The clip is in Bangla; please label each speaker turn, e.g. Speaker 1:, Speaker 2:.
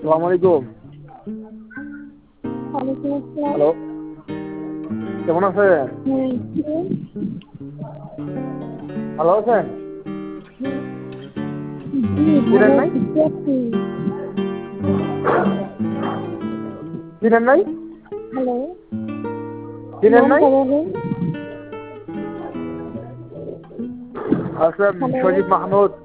Speaker 1: আসসালামু আলাইকুম।
Speaker 2: ওয়ালাইকুম আসসালাম।
Speaker 1: হ্যালো, কেমন আছেন?
Speaker 2: কে?
Speaker 1: ভালো আছেন?
Speaker 2: জি, ভালো
Speaker 1: চিনেন নাই?
Speaker 2: আছি। কে আপনি?
Speaker 1: চিনেন নাই?
Speaker 2: হ্যালো,
Speaker 1: চিনেন নাই?
Speaker 2: নামটা বলুন।
Speaker 1: আচ্ছা,
Speaker 2: হ্যালো,
Speaker 1: সজীব মাহমুদ।